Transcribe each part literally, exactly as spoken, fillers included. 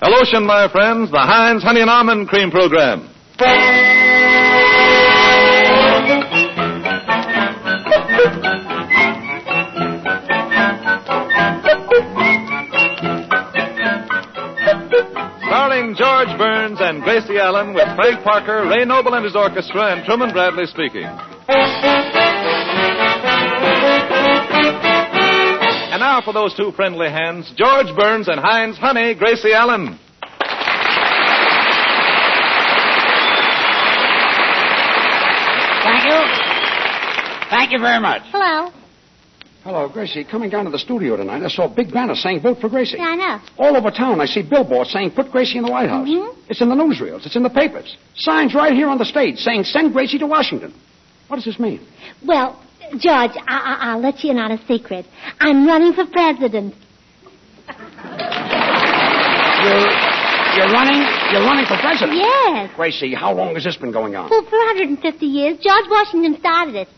Alotion, my friends, the Heinz Honey and Almond Cream Program. Starring George Burns and Gracie Allen with Frank Parker, Ray Noble and his orchestra, and Truman Bradley speaking. And now for those two friendly hands, George Burns and Heinz Honey, Gracie Allen. Thank you. Thank you very much. Hello. Hello, Gracie. Coming down to the studio tonight, I saw a big banner saying vote for Gracie. Yeah, I know. All over town, I see billboards saying put Gracie in the White House. Mm-hmm. It's in the newsreels. It's in the papers. Signs right here on the stage saying send Gracie to Washington. What does this mean? Well, George, I- I- I'll let you in on a secret. I'm running for president. You're, you're running you're running for president? Yes. Gracie, how long has this been going on? Well, for one hundred fifty years, George Washington started it.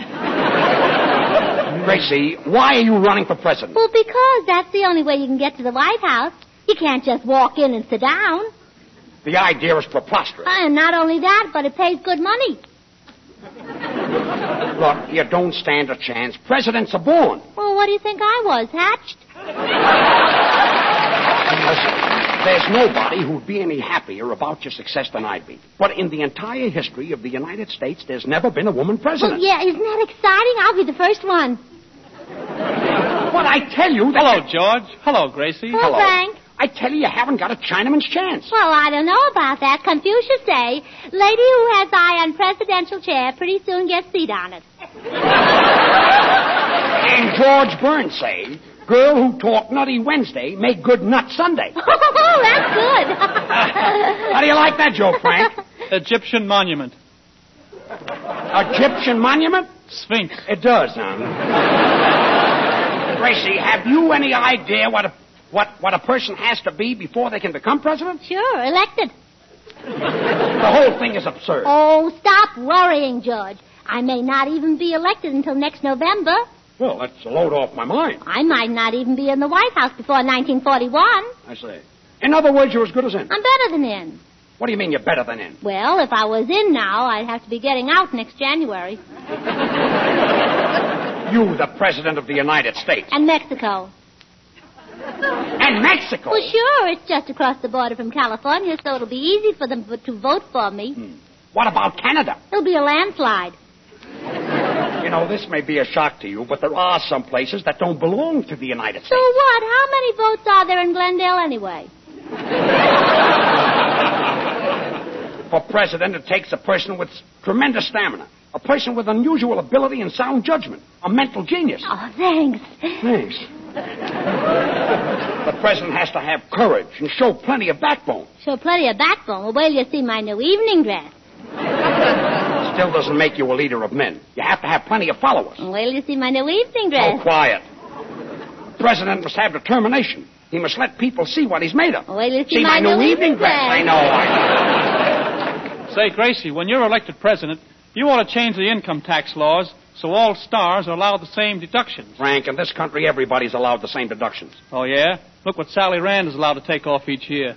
Gracie, why are you running for president? Well, because that's the only way you can get to the White House. You can't just walk in and sit down. The idea is preposterous. And not only that, but it pays good money. Look, you don't stand a chance. Presidents are born. Well, what do you think I was, hatched? Listen, there's nobody who'd be any happier about your success than I'd be. But in the entire history of the United States, there's never been a woman president. Well, yeah, isn't that exciting? I'll be the first one. But I tell you that... Hello, George. Hello, Gracie. Hello, Frank. I tell you, you haven't got a Chinaman's chance. Well, I don't know about that. Confucius say, lady who has eye on presidential chair pretty soon gets seat on it. And George Burns say, girl who talk nutty Wednesday make good nut Sunday. Oh, that's good. How do you like that joke, Frank? Egyptian monument. Egyptian monument? Sphinx. It does, huh? Gracie, have you any idea what a what what a person has to be before they can become president? Sure, elected. The whole thing is absurd. Oh, stop worrying, George. I may not even be elected until next November. Well, that's a load off my mind. I might not even be in the White House before nineteen forty-one. I see. In other words, you're as good as in. I'm better than in. What do you mean you're better than in? Well, if I was in now, I'd have to be getting out next January. You, the president of the United States. And Mexico. And Mexico? Well, sure. It's just across the border from California, so it'll be easy for them to vote for me. Hmm. What about Canada? It'll be a landslide. You know, this may be a shock to you, but there are some places that don't belong to the United States. So what? How many votes are there in Glendale anyway? For president, it takes a person with tremendous stamina, a person with unusual ability and sound judgment, a mental genius. Oh, thanks. Thanks. The president has to have courage and show plenty of backbone. Show plenty of backbone. Well, wait till you see my new evening dress. Still doesn't make you a leader of men. You have to have plenty of followers. Well, wait till you see my new evening dress. Oh, quiet. The president must have determination. He must let people see what he's made of. Well, wait till you see, see my, my new evening dress. I know, I know. Say, Gracie, when you're elected president, you ought to change the income tax laws so all stars are allowed the same deductions. Frank, in this country, everybody's allowed the same deductions. Oh, yeah? Look what Sally Rand is allowed to take off each year.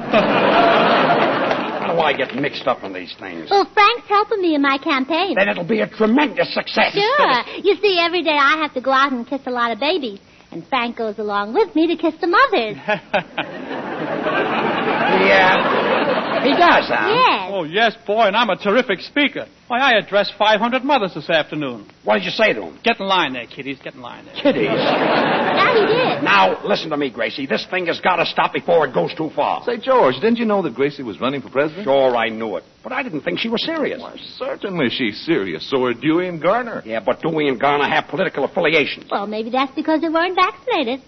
How do I get mixed up in these things? Well, Frank's helping me in my campaign. Then it'll be a tremendous success. Sure. You see, every day I have to go out and kiss a lot of babies. And Frank goes along with me to kiss the mothers. Yeah. He does, huh? Yes. Oh, yes, boy, and I'm a terrific speaker. Why, I addressed five hundred mothers this afternoon. What did you say to him? Get in line there, kiddies. Get in line there. Kiddies? Yeah, he did. Now, listen to me, Gracie. This thing has got to stop before it goes too far. Say, George, didn't you know that Gracie was running for president? Sure, I knew it. But I didn't think she was serious. Why, certainly she's serious. So are Dewey and Garner. Yeah, but Dewey and Garner have political affiliations. Well, maybe that's because they weren't vaccinated.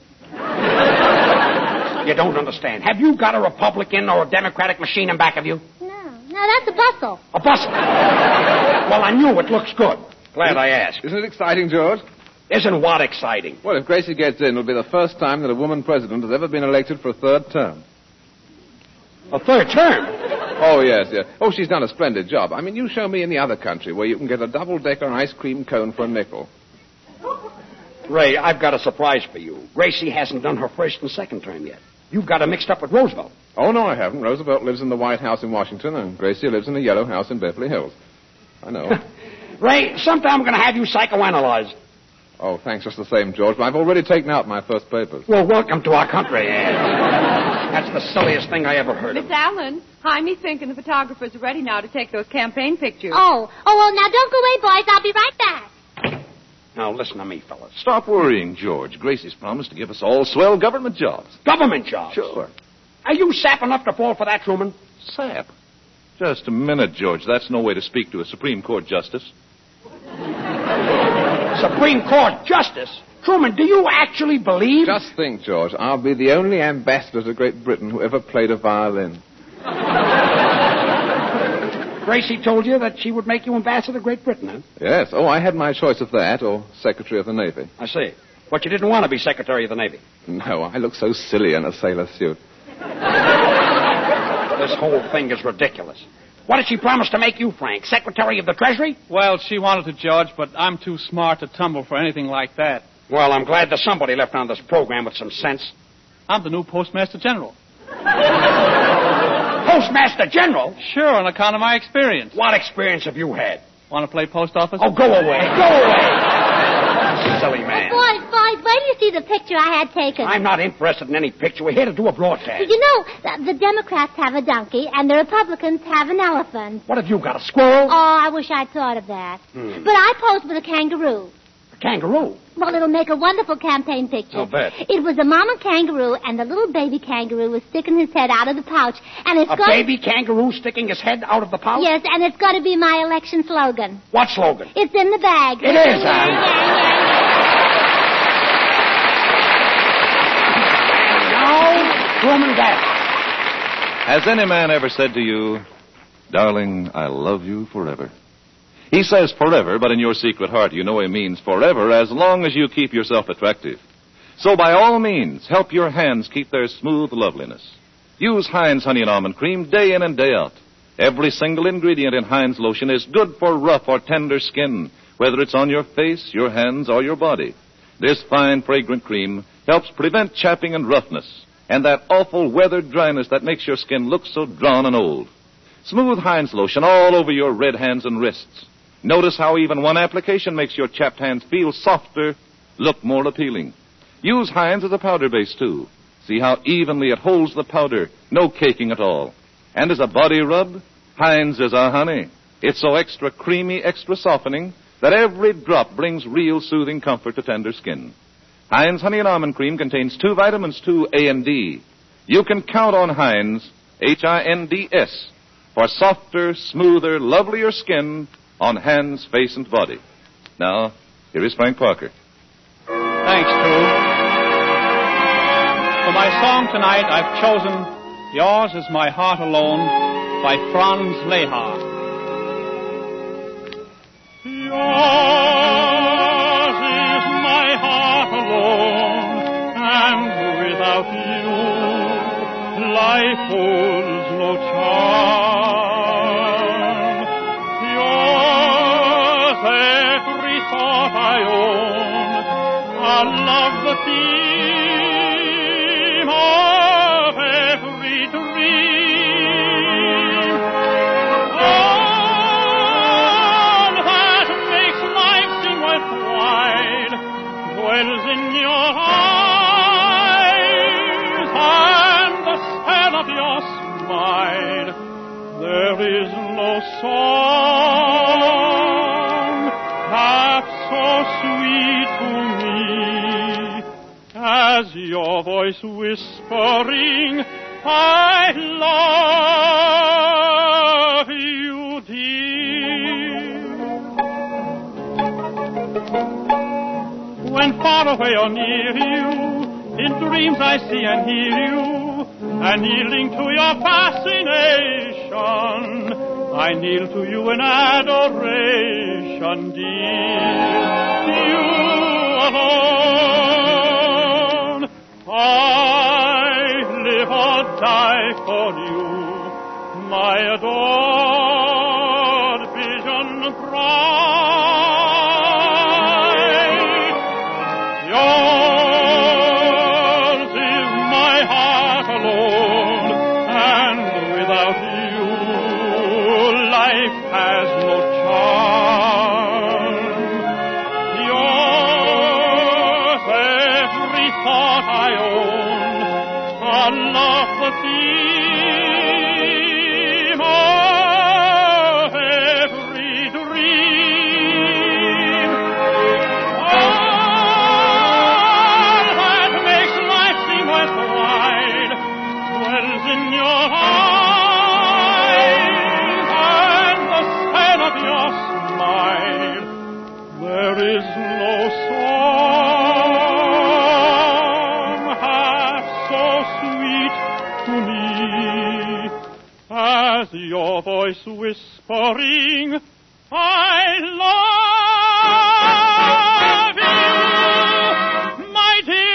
You don't understand. Have you got a Republican or a Democratic machine in back of you? No. No, that's a bustle. A bustle? Well, I knew it looks good. Glad I asked. Isn't it exciting, George? Isn't what exciting? Well, if Gracie gets in, it'll be the first time that a woman president has ever been elected for a third term. A third term? Oh, yes, yes. Oh, she's done a splendid job. I mean, you show me any other country where you can get a double-decker ice cream cone for a nickel. Ray, I've got a surprise for you. Gracie hasn't done her first and second term yet. You've got her mixed up with Roosevelt. Oh, no, I haven't. Roosevelt lives in the White House in Washington, and Gracie lives in the Yellow House in Beverly Hills. I know. Ray, sometime I'm going to have you psychoanalyzed. Oh, thanks just the same, George. But I've already taken out my first papers. Well, welcome to our country. That's the silliest thing I ever heard of. Miss Allen, Jaime's thinking the photographers are ready now to take those campaign pictures. Oh, oh, well, now don't go away, boys. I'll be right back. Now, listen to me, fellas. Stop worrying, George. Gracie's promised to give us all swell government jobs. Government jobs? Sure. Are you sap enough to fall for that, Truman? Sap? Just a minute, George. That's no way to speak to a Supreme Court justice. Supreme Court justice? Truman, do you actually believe... Just think, George. I'll be the only ambassador to Great Britain who ever played a violin. Gracie told you that she would make you ambassador to Great Britain, huh? Yes. Oh, I had my choice of that or Secretary of the Navy. I see. But you didn't want to be Secretary of the Navy. No, I look so silly in a sailor suit. This whole thing is ridiculous. What did she promise to make you, Frank? Secretary of the Treasury? Well, she wanted to, Judge, but I'm too smart to tumble for anything like that. Well, I'm glad there's somebody left on this program with some sense. I'm the new Postmaster General. Postmaster General? Sure, on account of my experience. What experience have you had? Want to play post office? Oh, go away. Go away. Silly man. Boys, boys, wait till you see the picture I had taken. I'm not interested in any picture. We're here to do a broadcast. You know, the, the Democrats have a donkey and the Republicans have an elephant. What have you got, a squirrel? Oh, I wish I'd thought of that. Hmm. But I posed with a kangaroo. A kangaroo? Well, it'll make a wonderful campaign picture. I'll bet. It was a mama kangaroo, and the little baby kangaroo was sticking his head out of the pouch. And it's A going... baby kangaroo sticking his head out of the pouch? Yes, and it's going to be my election slogan. What slogan? It's in the bag. It is, huh? Yeah, yeah. Now, Truman Gaff. Has any man ever said to you, darling, I love you forever? He says forever, but in your secret heart you know he means forever as long as you keep yourself attractive. So by all means, help your hands keep their smooth loveliness. Use Heinz Honey and Almond Cream day in and day out. Every single ingredient in Heinz lotion is good for rough or tender skin, whether it's on your face, your hands, or your body. This fine, fragrant cream helps prevent chapping and roughness, and that awful weathered dryness that makes your skin look so drawn and old. Smooth Heinz lotion all over your red hands and wrists. Notice how even one application makes your chapped hands feel softer, look more appealing. Use Heinz as a powder base, too. See how evenly it holds the powder, no caking at all. And as a body rub, Heinz is a honey. It's so extra creamy, extra softening, that every drop brings real soothing comfort to tender skin. Heinz Honey and Almond Cream contains two vitamins, two A and D. You can count on Heinz, H I N D S, for softer, smoother, lovelier skin on hands, face, and body. Now, here is Frank Parker. Thanks, True. For my song tonight, I've chosen Yours Is My Heart Alone by Franz Lehar. Yours is my heart alone, and without you, life holds no charm. Yours every thought I own, a love the theme of every dream. All that makes life seem worthwhile dwells in your eyes, and the spell of your smile. There is no song half so sweet to me as your voice whispering, I love you, dear. When far away or near you, in dreams I see and hear you, and yielding to your fascination, I kneel to you in adoration, dear. You alone, I live or die for you, my adored vision bright. Yours is my heart alone, and without you, life has no charm. Yours every thought I own, a love the theme of every dream. All that makes life seem worth the ride dwells in your eyes and the span of your smile. There is no song half so sweet to me as your voice whispering, I love you, my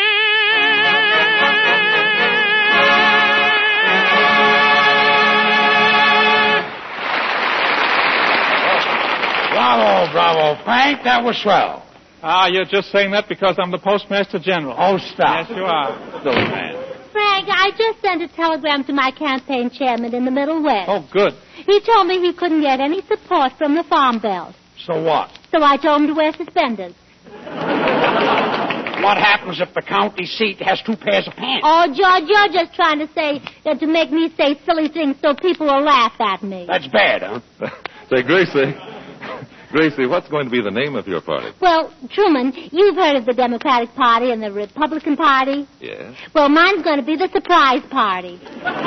Bravo, bravo, Frank. That was swell. Ah, you're just saying that because I'm the Postmaster General. Oh, stop. Yes, you are. Silly man. Frank, I just sent a telegram to my campaign chairman in the Middle West. Oh, good. He told me he couldn't get any support from the Farm Belt. So what? So I told him to wear suspenders. What happens if the county seat has two pairs of pants? Oh, George, you're just trying to say, uh, to make me say silly things so people will laugh at me. That's bad, huh? Say, Gracie. Gracie, what's going to be the name of your party? Well, Truman, you've heard of the Democratic Party and the Republican Party? Yes. Well, mine's going to be the Surprise Party.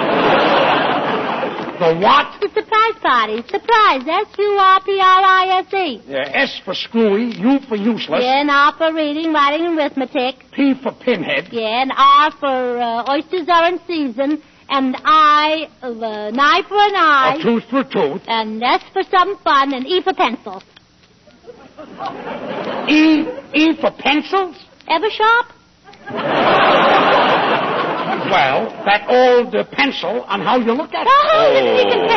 The what? The Surprise Party. Surprise. S U R P R I S E. Yeah, S for screwy, U for useless, Yeah, and R for reading, writing, and arithmetic. P for pinhead. Yeah, and R for uh, oysters are in season. And I, uh, an eye for an eye. A tooth for tooth. And S for some fun, and E for pencil. E, E for pencils? Ever shop? Well, that old uh, pencil on how you look at it. Oh, the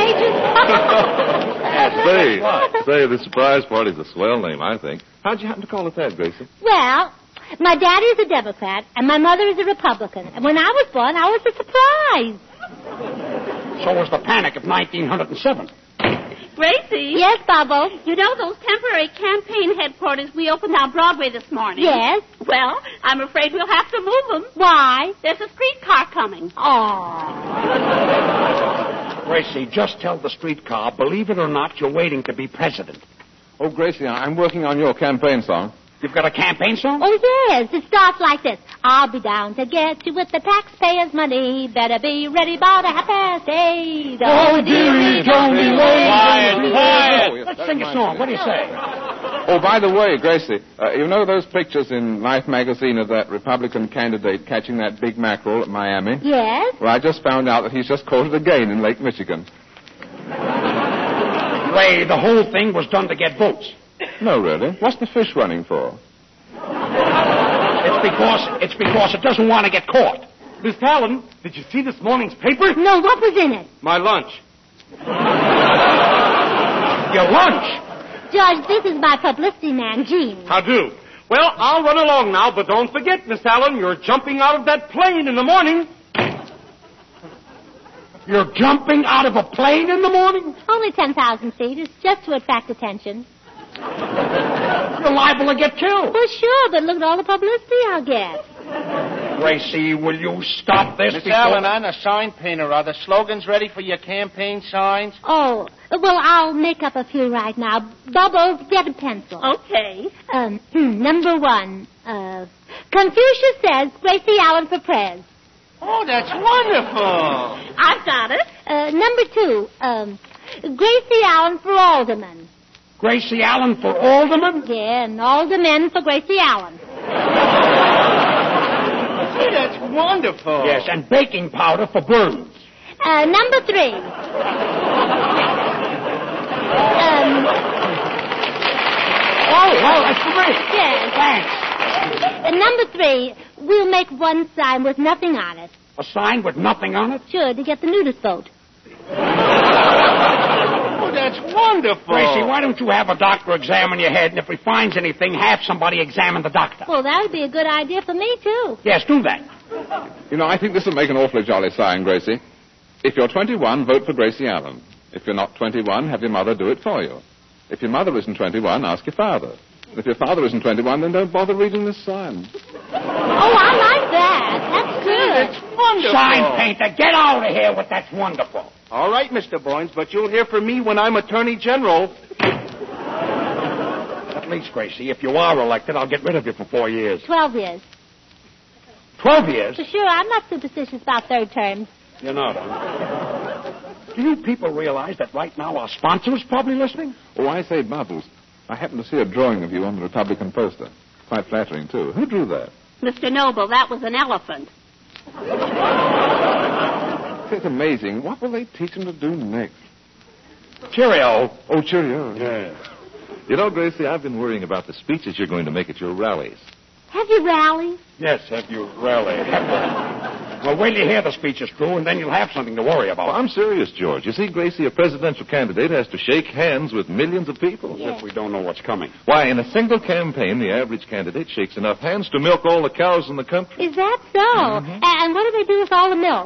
secret pages. Say, say, the surprise party's a swell name, I think. How'd you happen to call it that, Gracie? Well, my daddy is a Democrat, and my mother is a Republican. And when I was born, I was a surprise. So was the panic of nineteen oh seven. Gracie? Yes, Bubble? You know those temporary campaign headquarters we opened on Broadway this morning? Yes. Well, I'm afraid we'll have to move them. Why? There's a streetcar coming. Oh. Gracie, just tell the streetcar, believe it or not, you're waiting to be president. Oh, Gracie, I'm working on your campaign song. You've got a campaign song? Oh, yes. It starts like this. I'll be down to get you with the taxpayers' money. Better be ready about a half past eight. Oh, dearie, don't be late. Quiet, quiet. Let's sing a song. What do you say? Oh, by the way, Gracie, uh, you know those pictures in Life magazine of that Republican candidate catching that big mackerel at Miami? Yes? Well, I just found out that he's just caught it again in Lake Michigan. Ray, the whole thing was done to get votes. No, really. What's the fish running for? It's because it's because it doesn't want to get caught. Miss Allen, did you see this morning's paper? No, what was in it? My lunch. Your lunch? George, this is my publicity man, Gene. How do? Well, I'll run along now, but don't forget, Miss Allen, you're jumping out of that plane in the morning. You're jumping out of a plane in the morning? Only ten thousand feet. It's just to attract attention. You're liable to get killed. Well, sure, but look at all the publicity I'll get. Gracie, will you stop this? Miss before... Allen, I'm a sign painter. Are the slogans ready for your campaign signs? Oh, well, I'll make up a few right now. Bubbles, get a pencil. Okay. Um, number one, uh, Confucius says Gracie Allen for prez. Oh, that's wonderful. I've got it. Uh, number two, um, Gracie Allen for alderman. Gracie Allen for alderman? Yeah, and aldermen for Gracie Allen. Gee, that's wonderful. Yes, and baking powder for Burns. Uh, number three. um, Oh, well, that's for me. yes. Thanks. Uh, number three, we'll make one sign with nothing on it. A sign with nothing on it? Sure, to get the nudist vote. Oh, that's wonderful. Gracie, why don't you have a doctor examine your head, and if he finds anything, have somebody examine the doctor? Well, that would be a good idea for me, too. Yes, do that. You know, I think this will make an awfully jolly sign, Gracie. If you're twenty-one, vote for Gracie Allen. If you're not twenty-one, have your mother do it for you. If your mother isn't twenty-one, ask your father. If your father isn't twenty-one, then don't bother reading this sign. Oh, I like that. That's good. It's wonderful. Sign painter, get out of here with that's wonderful. All right, Mister Boynes, but you'll hear from me when I'm Attorney General. At least, Gracie, if you are elected, I'll get rid of you for four years. Twelve years. Twelve years? For sure, I'm not superstitious about third terms. You're not, huh? Do you people realize that right now our sponsor is probably listening? Oh, I say, Bubbles, I happened to see a drawing of you on the Republican poster. Quite flattering, too. Who drew that? Mister Noble, that was an elephant. It's amazing. What will they teach them to do next? Cheerio. Oh, cheerio. Yeah. You know, Gracie, I've been worrying about the speeches you're going to make at your rallies. Have you rallies? Yes, have you rallied? Well, wait till you hear the speeches, Drew, and then you'll have something to worry about. Well, I'm serious, George. You see, Gracie, a presidential candidate has to shake hands with millions of people. Yeah. If we don't know what's coming. Why, in a single campaign, the average candidate shakes enough hands to milk all the cows in the country. Is that so? Mm-hmm. And what do they do with all the milk?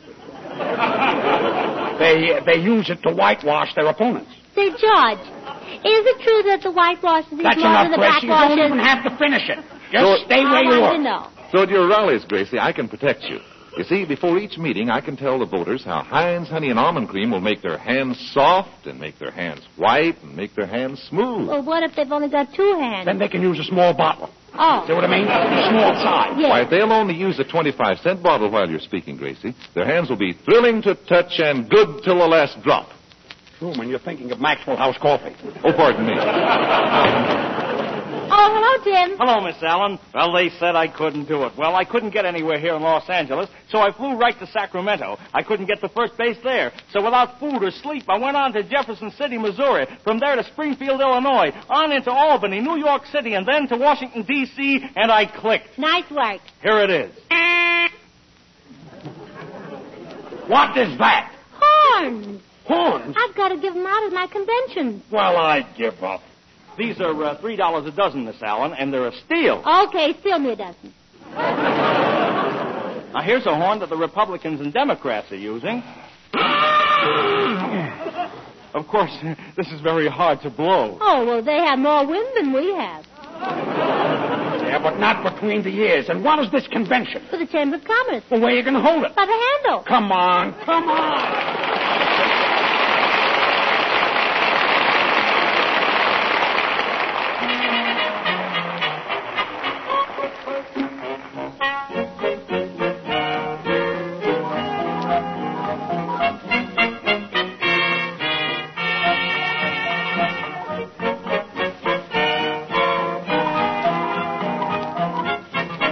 They they use it to whitewash their opponents. Say, George, is it true that the whitewashers eat That's more enough, than the Gracie. You don't blackwashers? even have to finish it. Just So- stay where I you want are. to know. So at your rallies, Gracie, I can protect you. You see, before each meeting, I can tell the voters how Heinz Honey and Almond Cream will make their hands soft and make their hands white and make their hands smooth. Well, what if they've only got two hands? Then they can use a small bottle. Oh. See what I mean? A small size. Yes. Why, if they'll only use a twenty-five cent bottle while you're speaking, Gracie, their hands will be thrilling to touch and good till the last drop. Truman, you're thinking of Maxwell House Coffee. Oh, pardon me. Oh, hello, Tim. Hello, Miss Allen. Well, they said I couldn't do it. Well, I couldn't get anywhere here in Los Angeles, so I flew right to Sacramento. I couldn't get to first base there. So without food or sleep, I went on to Jefferson City, Missouri. From there to Springfield, Illinois. On into Albany, New York City, and then to Washington, D C, and I clicked. Nice work. Here it is. What is that? Horns. Horns? I've got to give them out at my convention. Well, I give up. These are uh, three dollars a dozen, Miss Allen, and they're a steal. Okay, steal me a dozen. Now, here's a horn that the Republicans and Democrats are using. Of course, this is very hard to blow. Oh, well, they have more wind than we have. Yeah, but not between the ears. And what is this convention? For the Chamber of Commerce. Well, where are you going to hold it? By the handle. Come on, come on.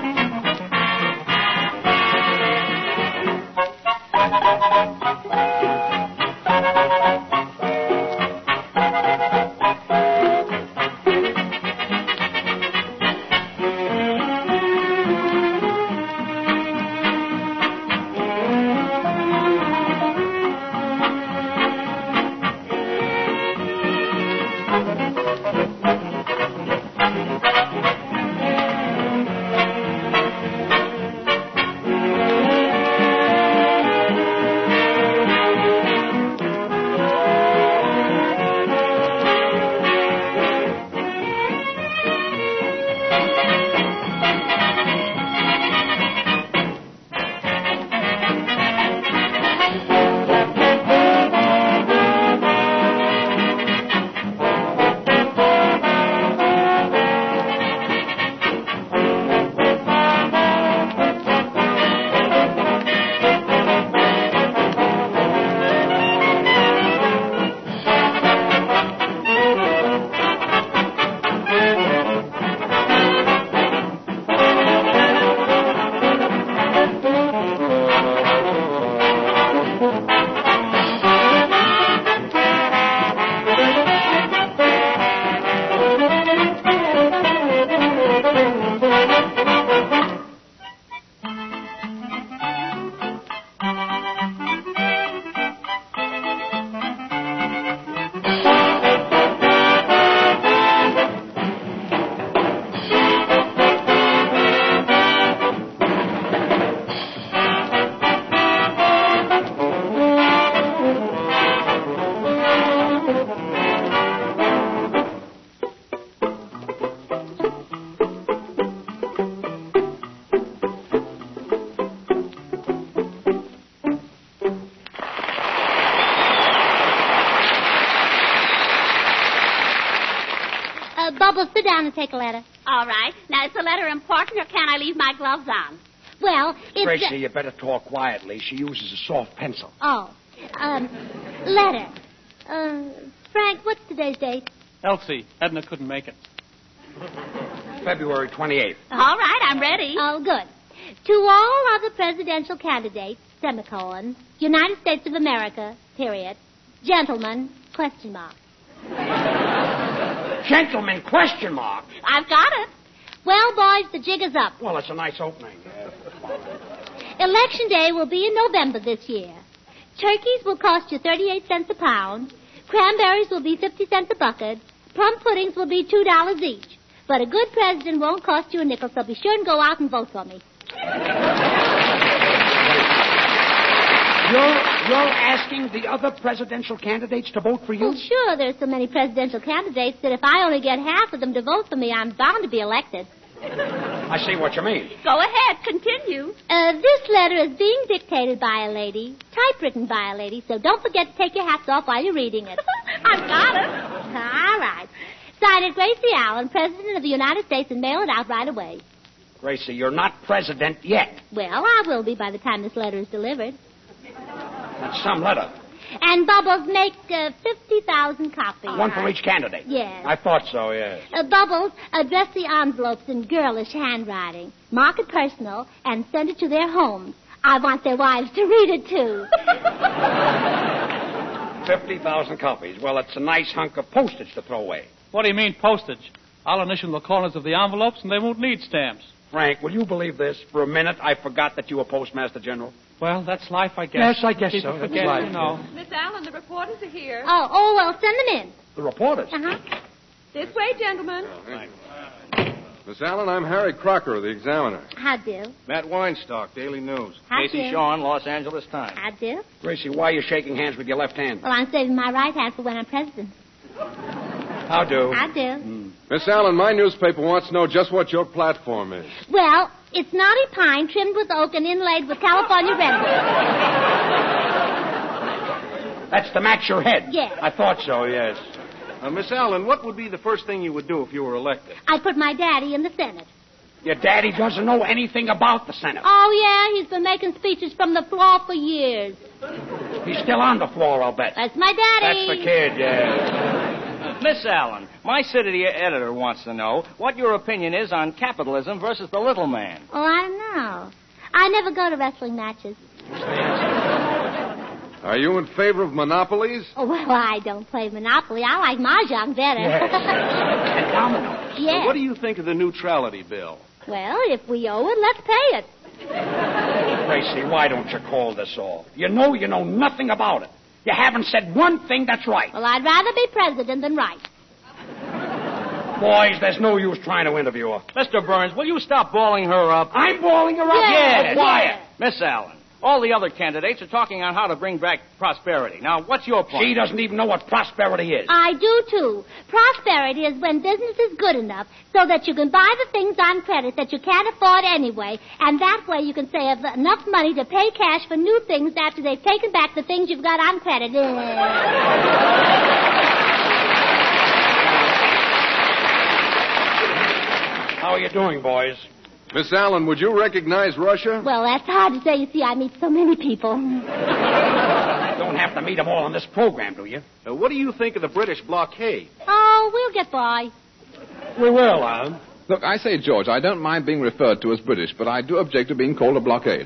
Thank you. Bubbles, sit down and take a letter. All right. Now, is the letter important, or can I leave my gloves on? Well, it's... Gracie, you better talk quietly. She uses a soft pencil. Oh. Um, letter. Uh, Frank, what's today's date? Elsie, Edna couldn't make it. February twenty-eighth. All right, I'm ready. Oh, good. To all other presidential candidates, semicolon, United States of America, period, gentlemen, question mark. Gentlemen, question mark. I've got it. Well, boys, the jig is up. Well, it's a nice opening. Election day will be in November this year. Turkeys will cost you thirty-eight cents a pound. Cranberries will be fifty cents a bucket. Plum puddings will be two dollars each. But a good president won't cost you a nickel, so be sure and go out and vote for me. You're, you're asking the other presidential candidates to vote for you? Well, sure, there's so many presidential candidates that if I only get half of them to vote for me, I'm bound to be elected. I see what you mean. Go ahead. Continue. Uh, this letter is being dictated by a lady, typewritten by a lady, so don't forget to take your hats off while you're reading it. I've got it. All right. Sign it, Gracie Allen, President of the United States, and mail it out right away. Gracie, you're not president yet. Well, I will be by the time this letter is delivered. That's some letter. And Bubbles, make uh, fifty thousand copies. One for each candidate. Yes. I thought so, yes. Uh, Bubbles, address the envelopes in girlish handwriting. Mark it personal and send it to their homes. I want their wives to read it, too. fifty thousand copies. Well, it's a nice hunk of postage to throw away. What do you mean, postage? I'll initial the corners of the envelopes, and they won't need stamps. Frank, will you believe this? For a minute, I forgot that you were Postmaster General. Well, that's life, I guess. Yes, I guess People so. That's forget, life. you know. Miss Allen, the reporters are here. Oh, oh, well, send them in. The reporters? Uh-huh. This way, gentlemen. Miss Allen, I'm Harry Crocker of the Examiner. How do? Matt Weinstock, Daily News. How Casey do? Shawn, Los Angeles Times. How do? Gracie, why are you shaking hands with your left hand? Well, I'm saving my right hand for when I'm president. How do? How do? Miss Allen, my newspaper wants to know just what your platform is. Well, it's knotty pine trimmed with oak and inlaid with California redwood. That's to match your head. Yes. I thought so, yes. Uh, Miss Allen, what would be the first thing you would do if you were elected? I put my daddy in the Senate. Your daddy doesn't know anything about the Senate. Oh, yeah, he's been making speeches from the floor for years. He's still on the floor, I'll bet. That's my daddy. That's the kid, yes. Miss Allen, my city editor wants to know what your opinion is on capitalism versus the little man. Oh, I don't know. I never go to wrestling matches. Are you in favor of monopolies? Oh, well, I don't play Monopoly. I like Mahjong better. Yes. And dominoes. Yes. Well, what do you think of the neutrality bill? Well, if we owe it, let's pay it. Gracie, why don't you call this off? You know you know nothing about it. You haven't said one thing that's right. Well, I'd rather be president than right. Boys, there's no use trying to interview her. Mister Burns, will you stop balling her up? I'm balling her up? Yes. Quiet. Miss Allen, all the other candidates are talking on how to bring back prosperity. Now, what's your point? She doesn't even know what prosperity is. I do, too. Prosperity is when business is good enough so that you can buy the things on credit that you can't afford anyway, and that way you can save enough money to pay cash for new things after they've taken back the things you've got on credit. How are you doing, boys? Miss Allen, would you recognize Russia? Well, that's hard to say. You see, I meet so many people. Don't have to meet them all on this program, do you? Uh, what do you think of the British blockade? Oh, we'll get by. We will, Alan. Look, I say, George, I don't mind being referred to as British, but I do object to being called a blockade.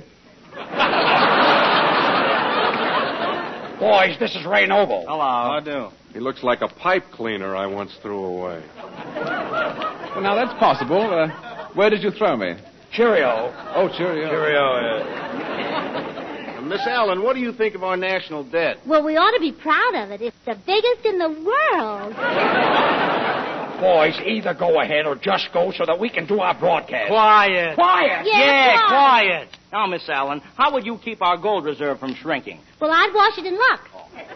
Boys, this is Ray Noble. Hello. How do? He looks like a pipe cleaner I once threw away. Well, now, that's possible. Uh, where did you throw me? Cheerio. Oh, cheerio. Cheerio, yeah. Uh, Miss Allen, what do you think of our national debt? Well, we ought to be proud of it. It's the biggest in the world. Boys, either go ahead or just go so that we can do our broadcast. Quiet. Quiet? Yeah, Yeah, quiet. quiet. Now, Miss Allen, how would you keep our gold reserve from shrinking? Well, I'd wash it in luck.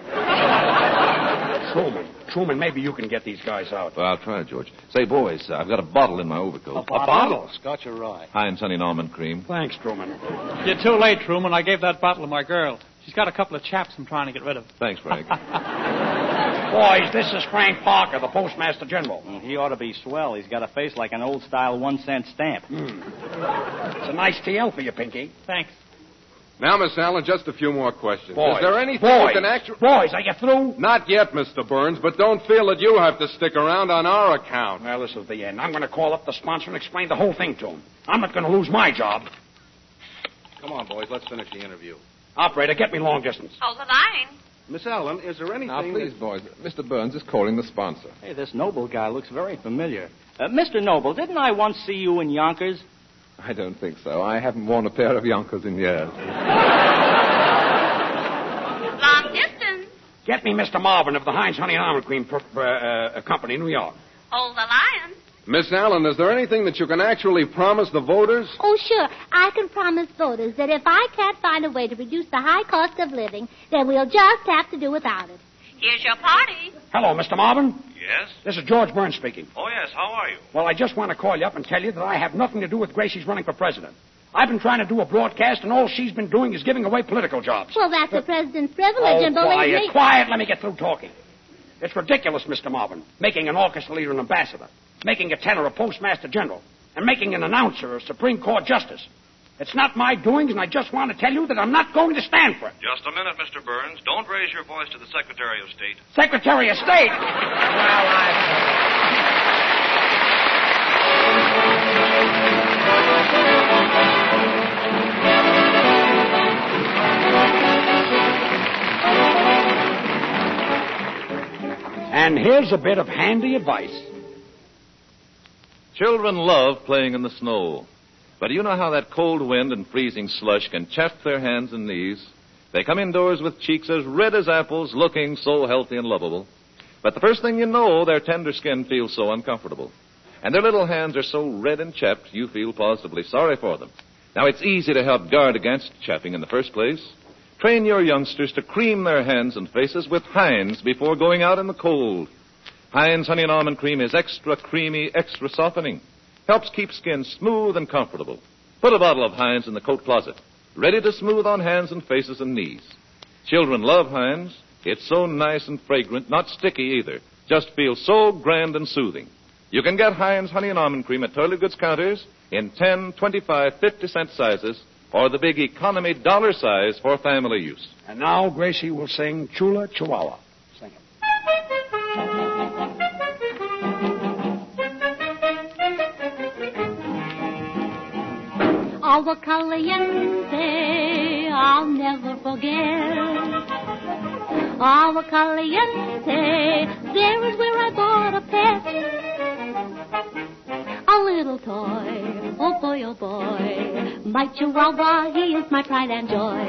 Truman. Truman, maybe you can get these guys out. Well, I'll try, George. Say, boys, uh, I've got a bottle in my overcoat. A bottle? Scotch or rye? High and Sunny Norman cream. Thanks, Truman. You're too late, Truman. I gave that bottle to my girl. She's got a couple of chaps I'm trying to get rid of. Thanks, Frank. Boys, this is Frank Parker, the Postmaster General. Mm, he ought to be swell. He's got a face like an old-style one-cent stamp. Mm. It's a nice T L for you, Pinky. Thanks. Now, Miss Allen, just a few more questions. Boys. Is there anything Boys. you can actually... Boys, are you through? Not yet, Mister Burns, but don't feel that you have to stick around on our account. Well, this is the end. I'm going to call up the sponsor and explain the whole thing to him. I'm not going to lose my job. Come on, boys, let's finish the interview. Operator, get me long distance. Hold the line. Miss Allen, is there anything... Now, please, that... boys, Mister Burns is calling the sponsor. Hey, this Noble guy looks very familiar. Uh, Mister Noble, didn't I once see you in Yonkers? I don't think so. I haven't worn a pair of Yonkers in years. Long distance. Get me Mister Marvin of the Heinz Honey and Almond Cream uh, uh, Company, New York. Hold the line. Miss Allen, is there anything that you can actually promise the voters? Oh, sure. I can promise voters that if I can't find a way to reduce the high cost of living, then we'll just have to do without it. Here's your party. Hello, Mister Marvin. Yes? This is George Burns speaking. Oh, yes. How are you? Well, I just want to call you up and tell you that I have nothing to do with Gracie's running for president. I've been trying to do a broadcast, and all she's been doing is giving away political jobs. Well, that's the president's privilege, Oh, and believe quiet, me... quiet. Let me get through talking. It's ridiculous, Mister Marvin, making an orchestra leader an ambassador, making a tenor a postmaster general, and making an announcer a Supreme Court justice. It's not my doings, and I just want to tell you that I'm not going to stand for it. Just a minute, Mister Burns. Don't raise your voice to the Secretary of State. Secretary of State? Well, I... And here's a bit of handy advice. Children love playing in the snow. But do you know how that cold wind and freezing slush can chafe their hands and knees? They come indoors with cheeks as red as apples, looking so healthy and lovable. But the first thing you know, their tender skin feels so uncomfortable. And their little hands are so red and chapped, you feel positively sorry for them. Now, it's easy to help guard against chapping in the first place. Train your youngsters to cream their hands and faces with Heinz before going out in the cold. Heinz Honey and Almond Cream is extra creamy, extra softening. Helps keep skin smooth and comfortable. Put a bottle of Heinz in the coat closet, ready to smooth on hands and faces and knees. Children love Heinz. It's so nice and fragrant, not sticky either. Just feels so grand and soothing. You can get Heinz Honey and Almond Cream at toilet goods counters in ten, twenty-five, fifty cent sizes, or the big economy dollar size for family use. And now Gracie will sing Chula Chihuahua. Sing it. Agua caliente, I'll never forget. Agua caliente, there is where I bought a pet. A little toy, oh boy, oh boy. My Chihuahua, he is my pride and joy.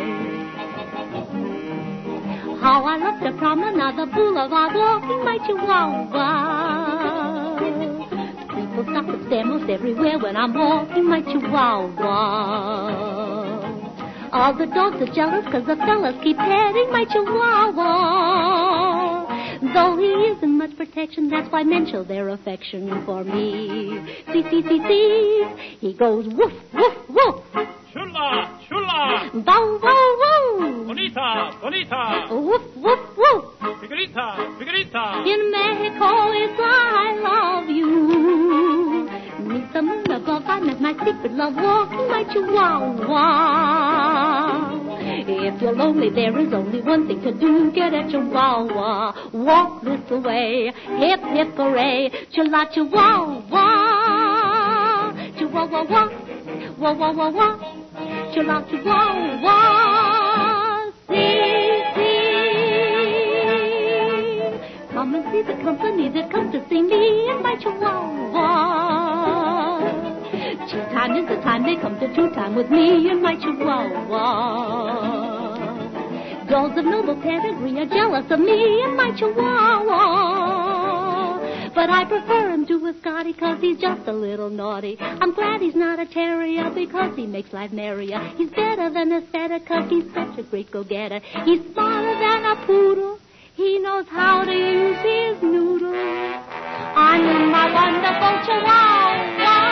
How I love to promenade the boulevard walking my Chihuahua. People stop and stare most everywhere when I'm walking my Chihuahua. All the dogs are jealous because the fellas keep petting my Chihuahua. Though he isn't much protection, that's why men show their affection for me. See, see, see, see, he goes woof, woof, woof. Chula, chula. Bow, bow, wow. Bonita, bonita. Woof, woof, woof. Figurita, figurita. In Mexico, it's I love you. Neath the moon above, I met my secret love walking my Chihuahua. If you're lonely, there is only one thing to do. Get a Chihuahua. Walk this way. Hip, hip, hooray. Chula, Chihuahua. Chihuahua, wah. Wah, wah, wah, wah. Chula, Chihuahua. See, see. Come and see the company that comes to see me and my Chihuahua. Tea time is the time they come to two time with me and my Chihuahua. Dogs of noble pedigree are jealous of me and my Chihuahua. But I prefer him to a Scotty because he's just a little naughty. I'm glad he's not a terrier because he makes life merrier. He's better than a setter because he's such a great go-getter. He's smarter than a poodle. He knows how to use his noodle. I'm my wonderful Chihuahua.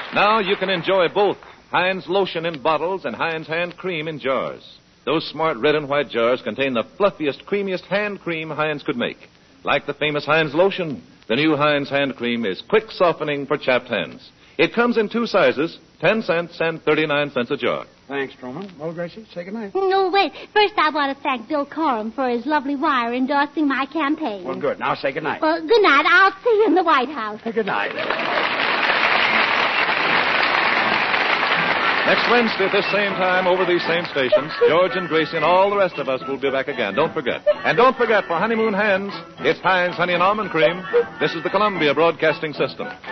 Now you can enjoy both Heinz lotion in bottles and Heinz hand cream in jars. Those smart red and white jars contain the fluffiest, creamiest hand cream Heinz could make. Like the famous Heinz lotion, the new Heinz hand cream is quick softening for chapped hands. It comes in two sizes, ten cents and thirty-nine cents a jar. Thanks, Truman. Well, Gracie, say goodnight. No, wait. First, I want to thank Bill Coram for his lovely wire endorsing my campaign. Well, good. Now say goodnight. Well, good night. I'll see you in the White House. Good night. Next Wednesday at this same time, over these same stations, George and Gracie and all the rest of us will be back again. Don't forget. And don't forget, for honeymoon hands, it's Heinz Honey and Almond Cream. This is the Columbia Broadcasting System.